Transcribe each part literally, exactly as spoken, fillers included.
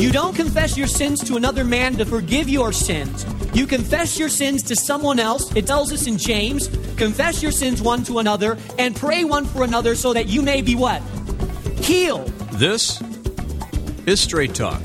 You don't confess your sins to another man to forgive your sins. You confess your sins to someone else. It tells us in James, confess your sins one to another and pray one for another so that you may be what? Healed. This is Straight Talk.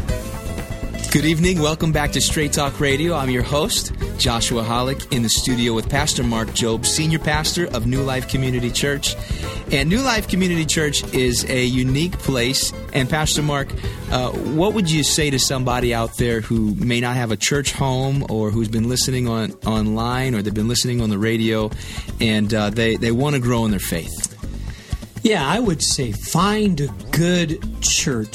Good evening. Welcome back to Straight Talk Radio. I'm your host, Joshua Hollick, in the studio with Pastor Mark Jobe, Senior Pastor of New Life Community Church. And New Life Community Church is a unique place. And Pastor Mark, uh, what would you say to somebody out there who may not have a church home or who's been listening on online or they've been listening on the radio and uh, they, they want to grow in their faith? Yeah, I would say find a good church.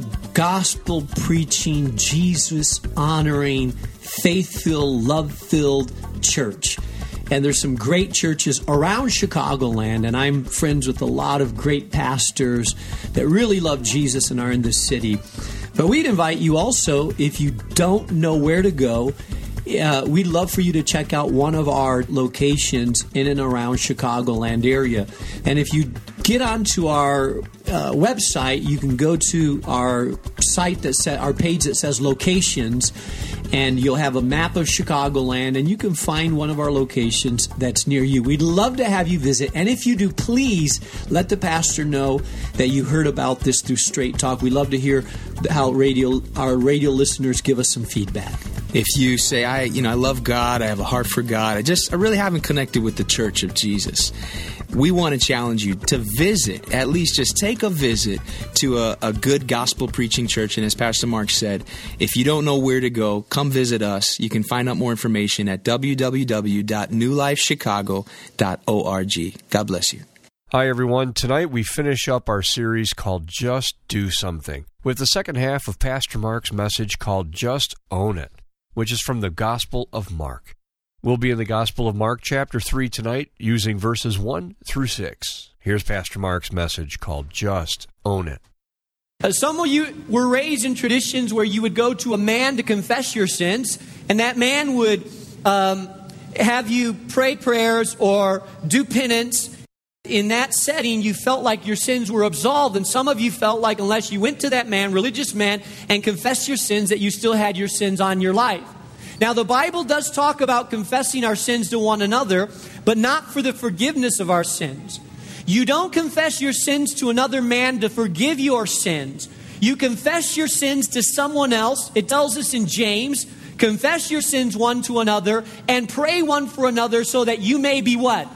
Gospel preaching, Jesus honoring, faith-filled, love-filled church. And there's some great churches around Chicagoland, and I'm friends with a lot of great pastors that really love Jesus and are in this city. But we'd invite you also, if you don't know where to go, Uh, we'd love for you to check out one of our locations in and around Chicagoland area. And if you get onto our uh, website, you can go to our site that sa- our page that says locations, and you'll have a map of Chicagoland, and you can find one of our locations that's near you. We'd love to have you visit, and if you do, please let the pastor know that you heard about this through Straight Talk. We love to hear how radio our radio listeners give us some feedback. If you say, I, you know, I love God, I have a heart for God, I just, I really haven't connected with the Church of Jesus, we want to challenge you to visit, at least just take a visit to a, a good gospel preaching church. And as Pastor Mark said, if you don't know where to go, come visit us. You can find out more information at w w w dot new life chicago dot org. God bless you. Hi, everyone. Tonight we finish up our series called Just Do Something with the second half of Pastor Mark's message called Just Own It, which is from the Gospel of Mark. We'll be in the Gospel of Mark chapter three tonight, using verses one through six. Here's Pastor Mark's message called Just Own It. Uh, some of you were raised in traditions where you would go to a man to confess your sins, and that man would um, have you pray prayers or do penance. In that setting, you felt like your sins were absolved, and some of you felt like unless you went to that man, religious man, and confessed your sins, that you still had your sins on your life. Now, the Bible does talk about confessing our sins to one another, but not for the forgiveness of our sins. You don't confess your sins to another man to forgive your sins. You confess your sins to someone else. It tells us in James, confess your sins one to another and pray one for another so that you may be what?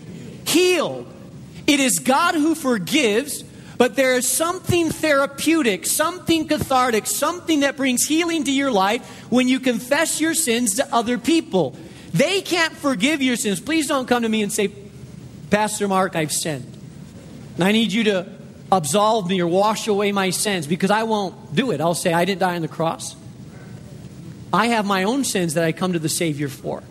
Healed. It is God who forgives, but there is something therapeutic, something cathartic, something that brings healing to your life when you confess your sins to other people. They can't forgive your sins. Please don't come to me and say, Pastor Mark, I've sinned. And I need you to absolve me or wash away my sins, because I won't do it. I'll say, I didn't die on the cross. I have my own sins that I come to the Savior for.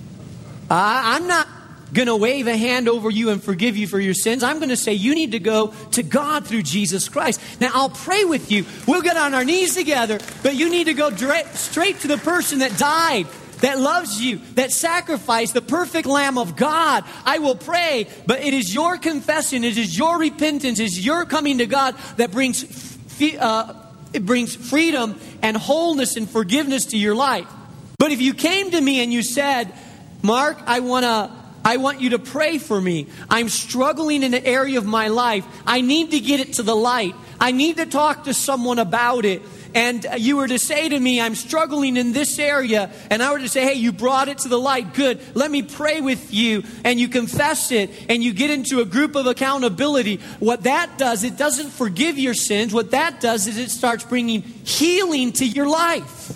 I, I'm not going to wave a hand over you and forgive you for your sins. I'm going to say you need to go to God through Jesus Christ. Now, I'll pray with you. We'll get on our knees together, but you need to go direct, straight to the person that died, that loves you, that sacrificed, the perfect Lamb of God. I will pray, but it is your confession, it is your repentance, it is your coming to God that brings uh, it brings freedom and wholeness and forgiveness to your life. But if you came to me and you said, Mark, I want to I want you to pray for me. I'm struggling in an area of my life. I need to get it to the light. I need to talk to someone about it. And you were to say to me, I'm struggling in this area. And I were to say, hey, you brought it to the light. Good. Let me pray with you. And you confess it. And you get into a group of accountability. What that does, it doesn't forgive your sins. What that does is it starts bringing healing to your life.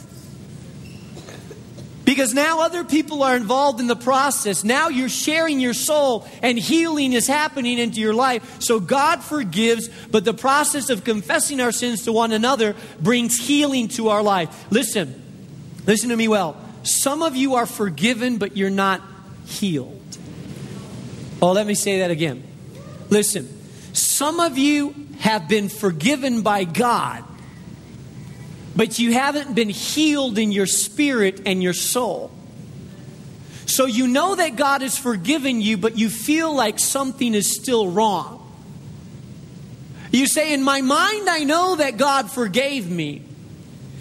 Because now other people are involved in the process. Now you're sharing your soul and healing is happening into your life. So God forgives, but the process of confessing our sins to one another brings healing to our life. Listen, listen to me well. Some of you are forgiven, but you're not healed. Oh, let me say that again. Listen, some of you have been forgiven by God, but you haven't been healed in your spirit and your soul. So you know that God has forgiven you, but you feel like something is still wrong. You say, in my mind, I know that God forgave me,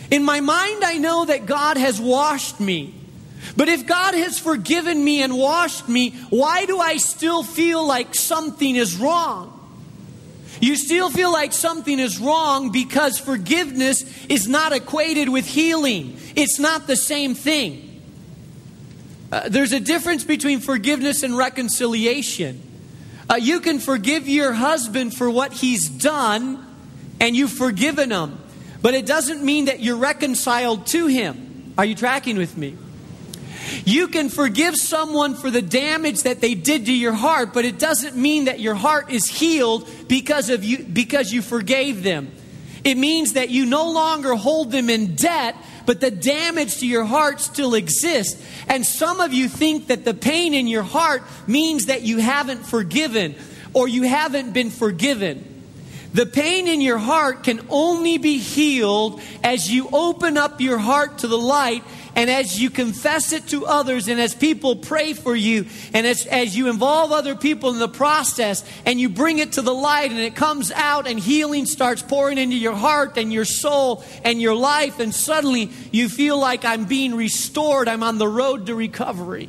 In my mind, I know that God has washed me. But if God has forgiven me and washed me, why do I still feel like something is wrong? You still feel like something is wrong because forgiveness is not equated with healing. It's not the same thing. Uh, there's a difference between forgiveness and reconciliation. Uh, you can forgive your husband for what he's done, and you've forgiven him. But it doesn't mean that you're reconciled to him. Are you tracking with me? You can forgive someone for the damage that they did to your heart, but it doesn't mean that your heart is healed because of you, because you forgave them. It means that you no longer hold them in debt, but the damage to your heart still exists. And some of you think that the pain in your heart means that you haven't forgiven or you haven't been forgiven. The pain in your heart can only be healed as you open up your heart to the light, and as you confess it to others, and as people pray for you, and as, as you involve other people in the process, and you bring it to the light, and it comes out, and healing starts pouring into your heart and your soul and your life, and suddenly you feel like I'm being restored. I'm on the road to recovery.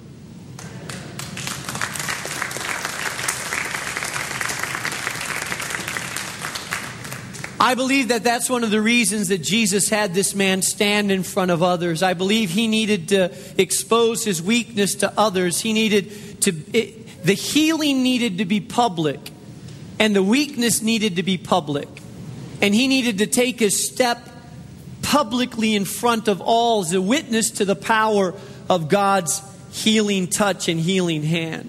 I believe that that's one of the reasons that Jesus had this man stand in front of others. I believe he needed to expose his weakness to others. He needed to, it, the healing needed to be public, and the weakness needed to be public. And he needed to take a step publicly in front of all as a witness to the power of God's healing touch and healing hand.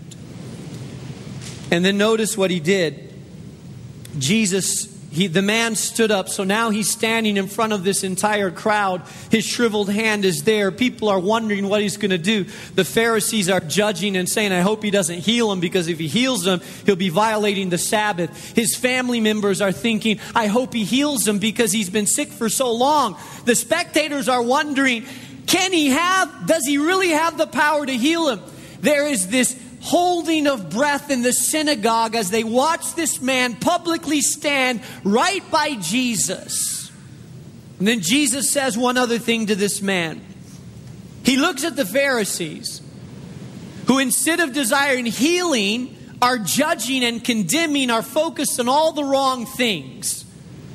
And then notice what he did. Jesus He, the man stood up, so now he's standing in front of this entire crowd. His shriveled hand is there. People are wondering what he's going to do. The Pharisees are judging and saying, I hope he doesn't heal him, because if he heals him, he'll be violating the Sabbath. His family members are thinking, I hope he heals him because he's been sick for so long. The spectators are wondering, can he have, does he really have the power to heal him? There is this holding of breath in the synagogue as they watch this man publicly stand right by Jesus. And then Jesus says one other thing to this man. He looks at the Pharisees, who instead of desiring healing, are judging and condemning, are focused on all the wrong things.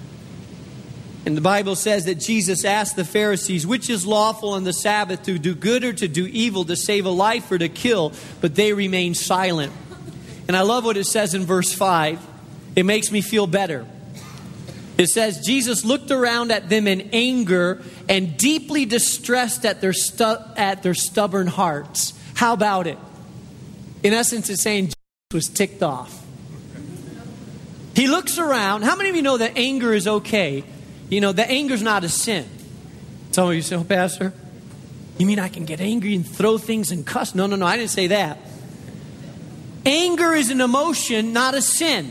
And the Bible says that Jesus asked the Pharisees, which is lawful on the Sabbath, to do good or to do evil, to save a life or to kill? But they remained silent. And I love what it says in verse five. It makes me feel better. It says, Jesus looked around at them in anger and deeply distressed at their stu- at their stubborn hearts. How about it? In essence, it's saying Jesus was ticked off. He looks around. How many of you know that anger is okay? You know, that anger's not a sin. Some of you say, oh, Pastor, you mean I can get angry and throw things and cuss? No, no, no, I didn't say that. Anger is an emotion, not a sin.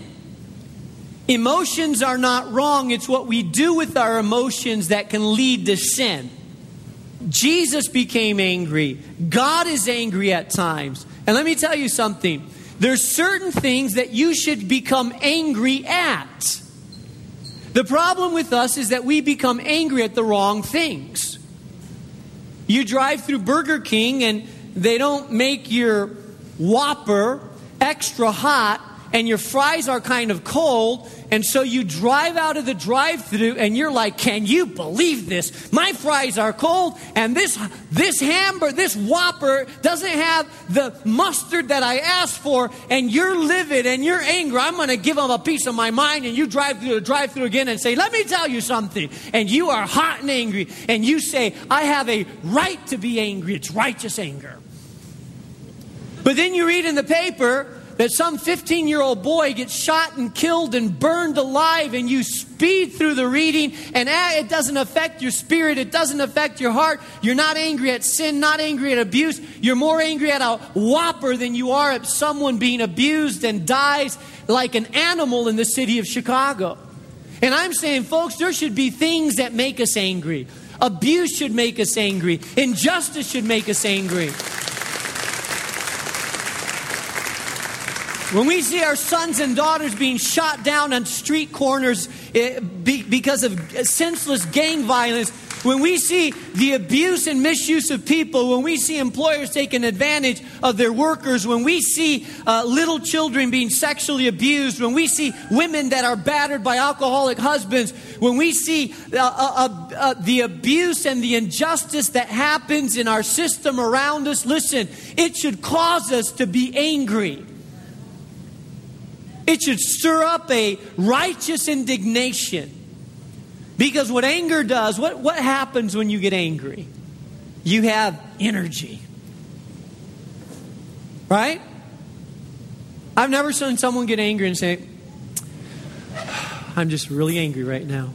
Emotions are not wrong. It's what we do with our emotions that can lead to sin. Jesus became angry. God is angry at times. And let me tell you something. There's certain things that you should become angry at. The problem with us is that we become angry at the wrong things. You drive through Burger King and they don't make your Whopper extra hot and your fries are kind of cold, and so you drive out of the drive-thru and you're like, can you believe this? My fries are cold and this this hamburger, this Whopper doesn't have the mustard that I asked for, and you're livid and you're angry. I'm going to give them a piece of my mind, and you drive through the drive-thru again and say, let me tell you something. And you are hot and angry and you say, I have a right to be angry. It's righteous anger. But then you read in the paper that some fifteen-year-old boy gets shot and killed and burned alive, and you speed through the reading, and it doesn't affect your spirit. It doesn't affect your heart. You're not angry at sin, not angry at abuse. You're more angry at a Whopper than you are at someone being abused and dies like an animal in the city of Chicago. And I'm saying, folks, there should be things that make us angry. Abuse should make us angry. Injustice should make us angry. When we see our sons and daughters being shot down on street corners because of senseless gang violence, when we see the abuse and misuse of people, when we see employers taking advantage of their workers, when we see uh, little children being sexually abused, when we see women that are battered by alcoholic husbands, when we see uh, uh, uh, the abuse and the injustice that happens in our system around us, listen, it should cause us to be angry. It should stir up a righteous indignation. Because what anger does, what, what happens when you get angry? You have energy. Right? I've never seen someone get angry and say, I'm just really angry right now.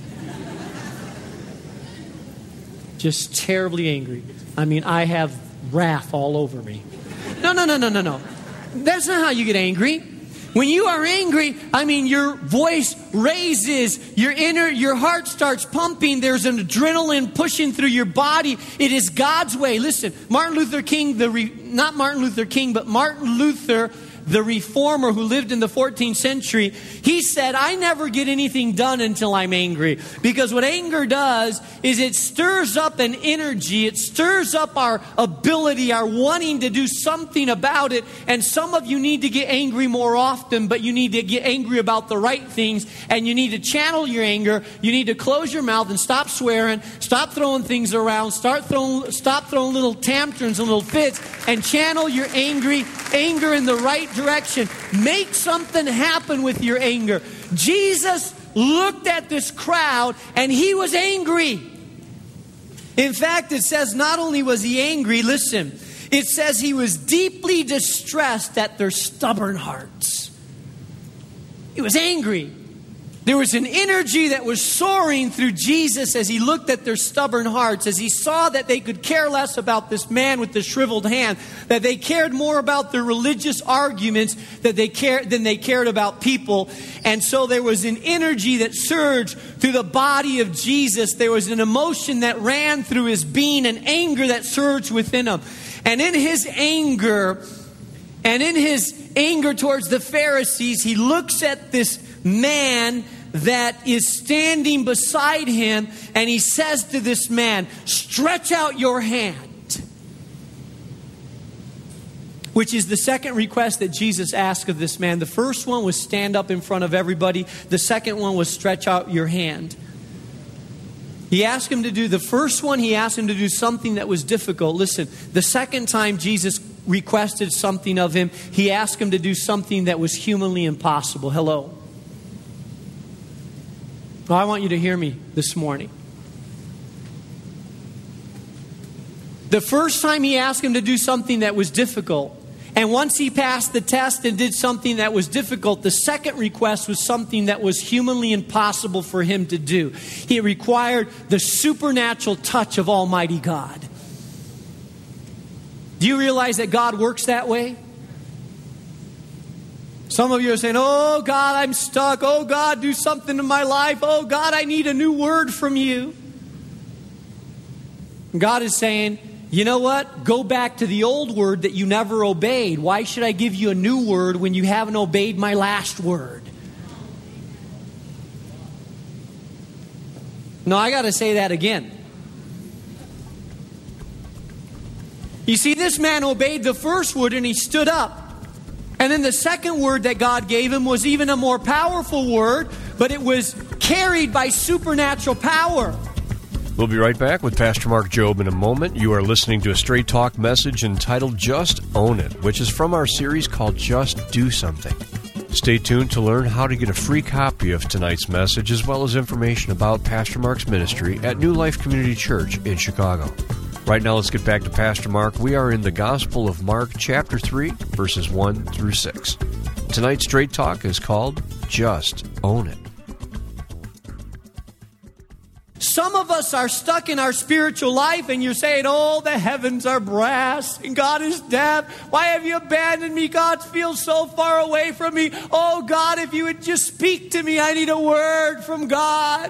Just terribly angry. I mean, I have wrath all over me. No, no, no, no, no, no. That's not how you get angry. When you are angry, I mean, your voice raises, your inner, your heart starts pumping. There's an adrenaline pushing through your body. It is God's way. Listen, Martin Luther King, the re, not Martin Luther King, but Martin Luther, the reformer who lived in the fourteenth century, he said, I never get anything done until I'm angry. Because what anger does is it stirs up an energy. It stirs up our ability, our wanting to do something about it. And some of you need to get angry more often, but you need to get angry about the right things. And you need to channel your anger. You need to close your mouth and stop swearing. Stop throwing things around. Start throwing, stop throwing little tantrums and little fits. And channel your angry anger in the right direction. Make something happen with your anger. Jesus looked at this crowd and he was angry. In fact, it says not only was he angry, listen, it says he was deeply distressed at their stubborn hearts. He was angry. There was an energy that was soaring through Jesus as he looked at their stubborn hearts, as he saw that they could care less about this man with the shriveled hand, that they cared more about their religious arguments that they cared, than they cared about people. And so there was an energy that surged through the body of Jesus. There was an emotion that ran through his being, an anger that surged within him. And in his anger, and in his anger towards the Pharisees, he looks at this man that is standing beside him, and he says to this man, stretch out your hand. Which is the second request that Jesus asked of this man. The first one was stand up in front of everybody. The second one was stretch out your hand. He asked him to do, the first one, he asked him to do something that was difficult. Listen, the second time Jesus requested something of him, he asked him to do something that was humanly impossible. Hello. Well, I want you to hear me this morning. The first time he asked him to do something that was difficult, and once he passed the test and did something that was difficult, the second request was something that was humanly impossible for him to do. It required the supernatural touch of Almighty God. Do you realize that God works that way? Some of you are saying, oh God, I'm stuck. Oh God, do something in my life. Oh God, I need a new word from you. And God is saying, you know what? Go back to the old word that you never obeyed. Why should I give you a new word when you haven't obeyed my last word? No, I got to say that again. You see, this man obeyed the first word and he stood up. And then the second word that God gave him was even a more powerful word, but it was carried by supernatural power. We'll be right back with Pastor Mark Jobe in a moment. You are listening to a Straight Talk message entitled Just Own It, which is from our series called Just Do Something. Stay tuned to learn how to get a free copy of tonight's message, as well as information about Pastor Mark's ministry at New Life Community Church in Chicago. Right now, let's get back to Pastor Mark. We are in the Gospel of Mark, chapter three, verses one through six. Tonight's Straight Talk is called Just Own It. Some of us are stuck in our spiritual life and you're saying, oh, the heavens are brass and God is deaf. Why have you abandoned me? God feels so far away from me. Oh, God, if you would just speak to me, I need a word from God.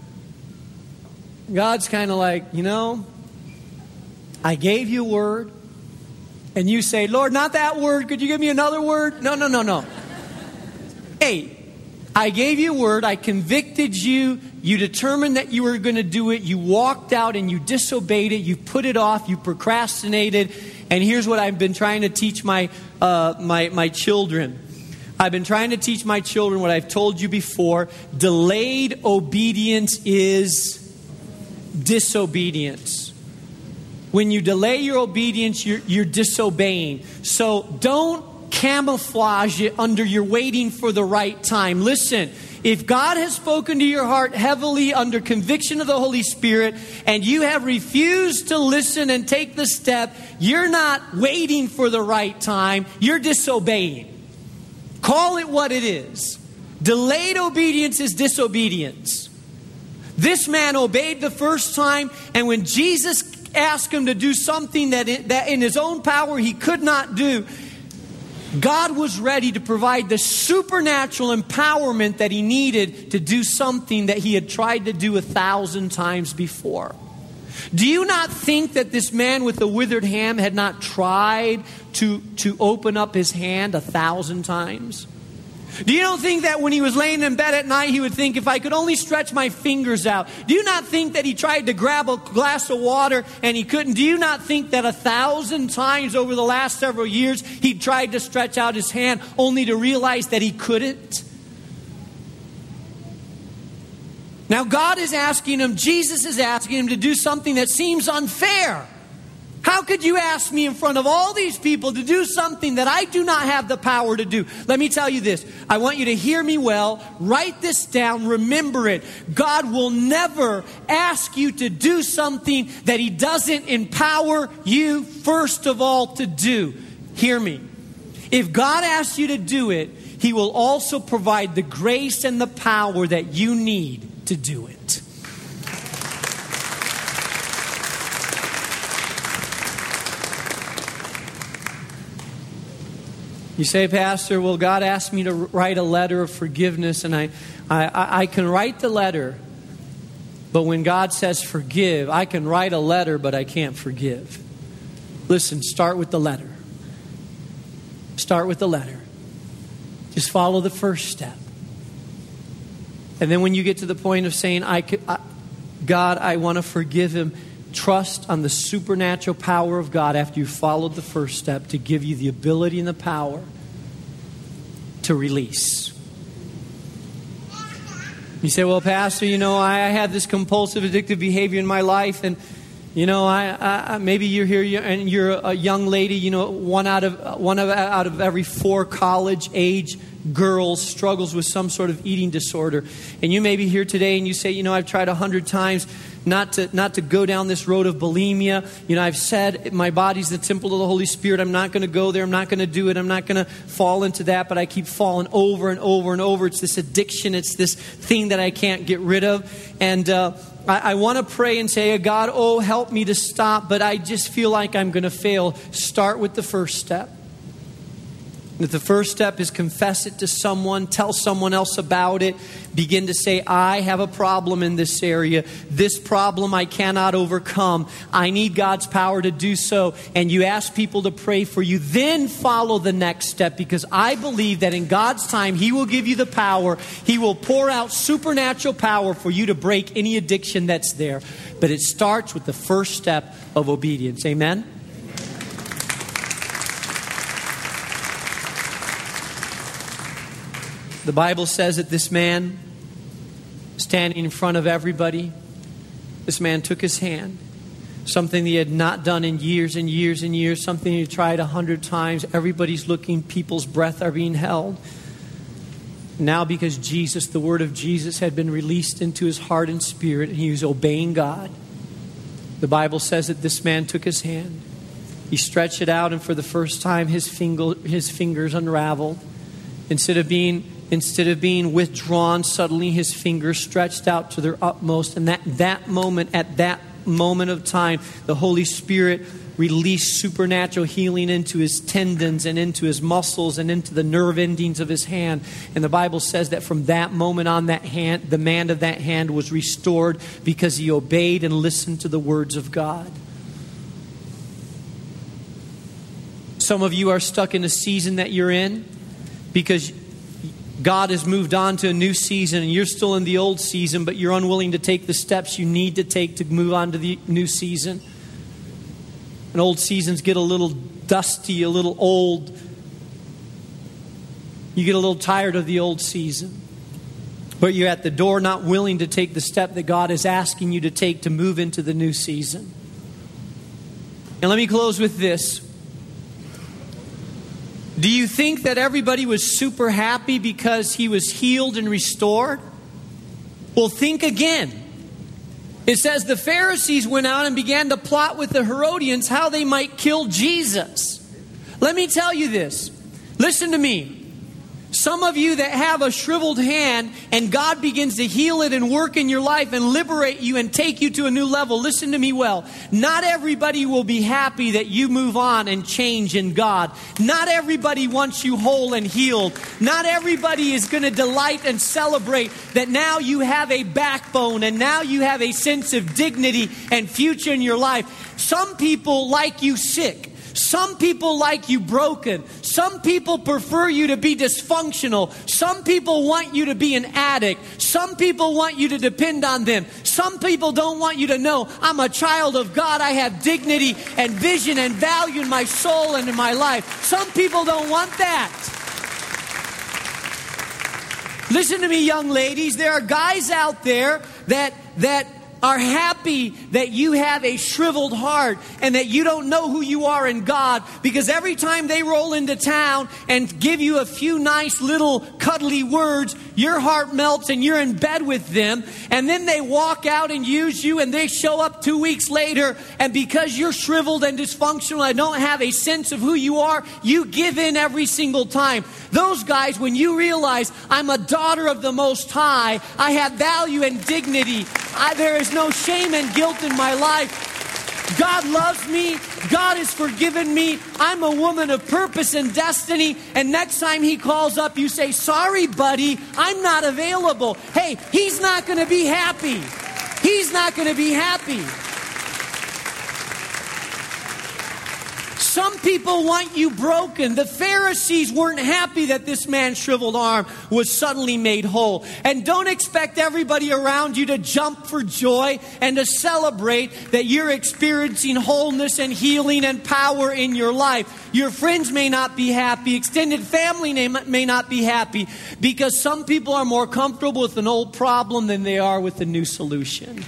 God's kind of like, you know, I gave you a word, and you say, Lord, not that word. Could you give me another word? No, no, no, no. Hey, I gave you a word. I convicted you. You determined that you were going to do it. You walked out and you disobeyed it. You put it off. You procrastinated. And here's what I've been trying to teach my uh, my my children. I've been trying to teach my children what I've told you before. Delayed obedience is disobedience. When you delay your obedience, you're, you're disobeying. So don't camouflage it under you're waiting for the right time. Listen, if God has spoken to your heart heavily under conviction of the Holy Spirit and you have refused to listen and take the step, you're not waiting for the right time. You're disobeying. Call it what it is. Delayed obedience is disobedience. This man obeyed the first time, and when Jesus asked him to do something that in, that in his own power he could not do, God was ready to provide the supernatural empowerment that he needed to do something that he had tried to do a thousand times before. Do you not think that this man with the withered hand had not tried to, to open up his hand a thousand times? Do you not think that when he was laying in bed at night, he would think, if I could only stretch my fingers out? Do you not think that he tried to grab a glass of water and he couldn't? Do you not think that a thousand times over the last several years, he tried to stretch out his hand only to realize that he couldn't? Now God is asking him, Jesus is asking him to do something that seems unfair. How could you ask me in front of all these people to do something that I do not have the power to do? Let me tell you this. I want you to hear me well. Write this down. Remember it. God will never ask you to do something that he doesn't empower you first of all to do. Hear me. If God asks you to do it, he will also provide the grace and the power that you need to do it. You say, Pastor, well, God asked me to write a letter of forgiveness, and I, I, I can write the letter, but when God says forgive, I can write a letter, but I can't forgive. Listen, start with the letter. Start with the letter. Just follow the first step. And then when you get to the point of saying, I could, I, God, I want to forgive him, trust on the supernatural power of God after you've followed the first step to give you the ability and the power to release. You say, well, Pastor, you know, I have this compulsive addictive behavior in my life, and you know, I, I maybe you're here and you're a young lady. You know, one out of one of out of every four college age girls struggles with some sort of eating disorder. And you may be here today and you say, you know, I've tried a hundred times not to not to go down this road of bulimia. You know, I've said my body's the temple of the Holy Spirit. I'm not going to go there. I'm not going to do it. I'm not going to fall into that. But I keep falling over and over and over. It's this addiction. It's this thing that I can't get rid of. And uh, I, I want to pray and say, God, oh, help me to stop. But I just feel like I'm going to fail. Start with the first step. If the first step is confess it to someone, tell someone else about it, begin to say, I have a problem in this area. This problem I cannot overcome. I need God's power to do so. And you ask people to pray for you. Then follow the next step, because I believe that in God's time, he will give you the power. He will pour out supernatural power for you to break any addiction that's there. But it starts with the first step of obedience. Amen? The Bible says that this man, standing in front of everybody, this man took his hand, something he had not done in years and years and years, something he tried a hundred times. Everybody's looking, people's breath are being held. Now because Jesus, the word of Jesus had been released into his heart and spirit, and he was obeying God, the Bible says that this man took his hand. He stretched it out, and for the first time his finger, his fingers unraveled. Instead of being Instead of being withdrawn, suddenly his fingers stretched out to their utmost. And that, that moment, at that moment of time, the Holy Spirit released supernatural healing into his tendons and into his muscles and into the nerve endings of his hand. And the Bible says that from that moment on, that hand, the man of that hand was restored because he obeyed and listened to the words of God. Some of you are stuck in a season that you're in because God has moved on to a new season and you're still in the old season, but you're unwilling to take the steps you need to take to move on to the new season. And old seasons get a little dusty, a little old. You get a little tired of the old season. But you're at the door not willing to take the step that God is asking you to take to move into the new season. And let me close with this. Do you think that everybody was super happy because he was healed and restored? Well, think again. It says the Pharisees went out and began to plot with the Herodians how they might kill Jesus. Let me tell you this. Listen to me. Some of you that have a shriveled hand and God begins to heal it and work in your life and liberate you and take you to a new level. Listen to me well. Not everybody will be happy that you move on and change in God. Not everybody wants you whole and healed. Not everybody is going to delight and celebrate that now you have a backbone and now you have a sense of dignity and future in your life. Some people like you sick. Some people like you broken. Some people prefer you to be dysfunctional. Some people want you to be an addict. Some people want you to depend on them. Some people don't want you to know, I'm a child of God. I have dignity and vision and value in my soul and in my life. Some people don't want that. Listen to me, young ladies. There are guys out there that that are happy that you have a shriveled heart and that you don't know who you are in God, because every time they roll into town and give you a few nice little cuddly words, your heart melts and you're in bed with them, and then they walk out and use you and they show up two weeks later, and because you're shriveled and dysfunctional and don't have a sense of who you are, you give in every single time. Those guys, when you realize I'm a daughter of the Most High, I have value and dignity, I, there is no shame and guilt in my life. God loves me. God has forgiven me. I'm a woman of purpose and destiny. And next time he calls up, you say, sorry, buddy, I'm not available. Hey, he's not going to be happy. He's not going to be happy. Some people want you broken. The Pharisees weren't happy that this man's shriveled arm was suddenly made whole. And don't expect everybody around you to jump for joy and to celebrate that you're experiencing wholeness and healing and power in your life. Your friends may not be happy. Extended family may not be happy, because some people are more comfortable with an old problem than they are with a new solution.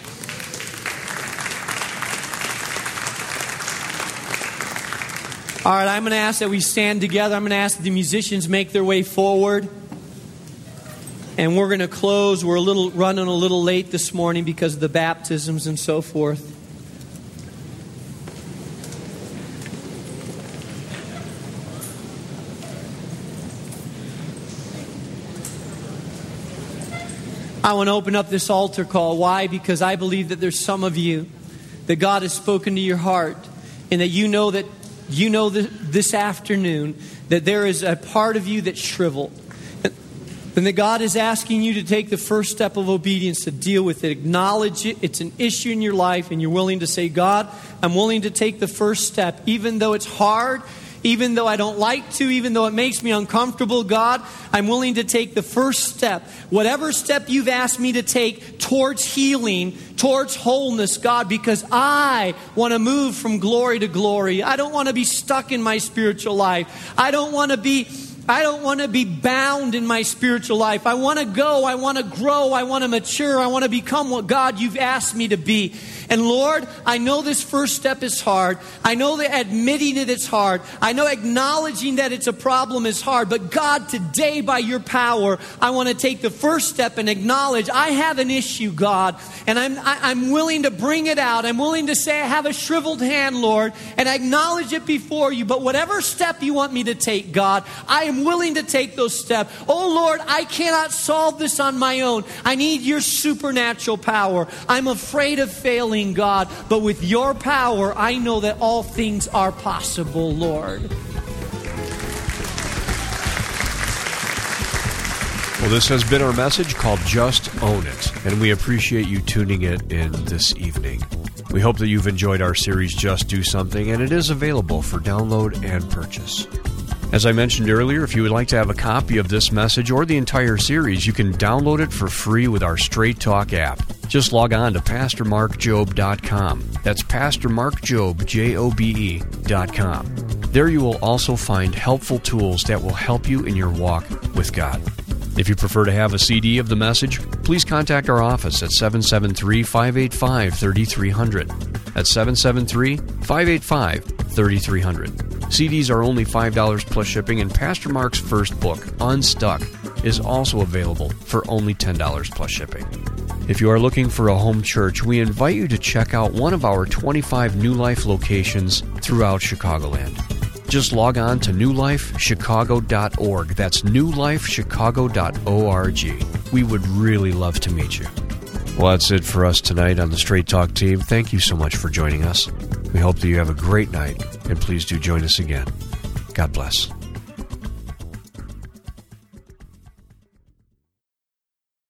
All right, I'm going to ask that we stand together. I'm going to ask that the musicians make their way forward. And we're going to close. We're a little running a little late this morning because of the baptisms and so forth. I want to open up this altar call. Why? Because I believe that there's some of you that God has spoken to your heart, and that you know that You know that this afternoon that there is a part of you that's shriveled. And that God is asking you to take the first step of obedience to deal with it. Acknowledge it. It's an issue in your life, and you're willing to say, God, I'm willing to take the first step. Even though it's hard, even though I don't like to, even though it makes me uncomfortable, God, I'm willing to take the first step. Whatever step you've asked me to take towards healing, towards wholeness, God, because I want to move from glory to glory. I don't want to be stuck in my spiritual life. I don't want to be I don't want to be bound in my spiritual life. I want to go. I want to grow. I want to mature. I want to become what, God, you've asked me to be. And Lord, I know this first step is hard. I know that admitting it is hard. I know acknowledging that it's a problem is hard. But God, today by your power, I want to take the first step and acknowledge I have an issue, God. And I'm, I, I'm willing to bring it out. I'm willing to say I have a shriveled hand, Lord, and I acknowledge it before you. But whatever step you want me to take, God, I am willing to take those steps. Oh, Lord, I cannot solve this on my own. I need your supernatural power. I'm afraid of failing, God, but with your power, I know that all things are possible, Lord. Well, this has been our message called Just Own It, and we appreciate you tuning it in this evening. We hope that you've enjoyed our series, Just Do Something, and it is available for download and purchase. As I mentioned earlier, if you would like to have a copy of this message or the entire series, you can download it for free with our Straight Talk app. Just log on to pastor mark jobe dot com. That's pastor mark jobe, J O B E, dot com. There you will also find helpful tools that will help you in your walk with God. If you prefer to have a C D of the message, please contact our office at seven seven three, five eight five, three three zero zero. That's seven seven three, five eight five, three three zero zero. C Ds are only five dollars plus shipping, and Pastor Mark's first book, Unstuck, is also available for only ten dollars plus shipping. If you are looking for a home church, we invite you to check out one of our twenty-five New Life locations throughout Chicagoland. Just log on to new life chicago dot org. That's new life chicago dot org. We would really love to meet you. Well, that's it for us tonight on the Straight Talk team. Thank you so much for joining us. We hope that you have a great night, and please do join us again. God bless.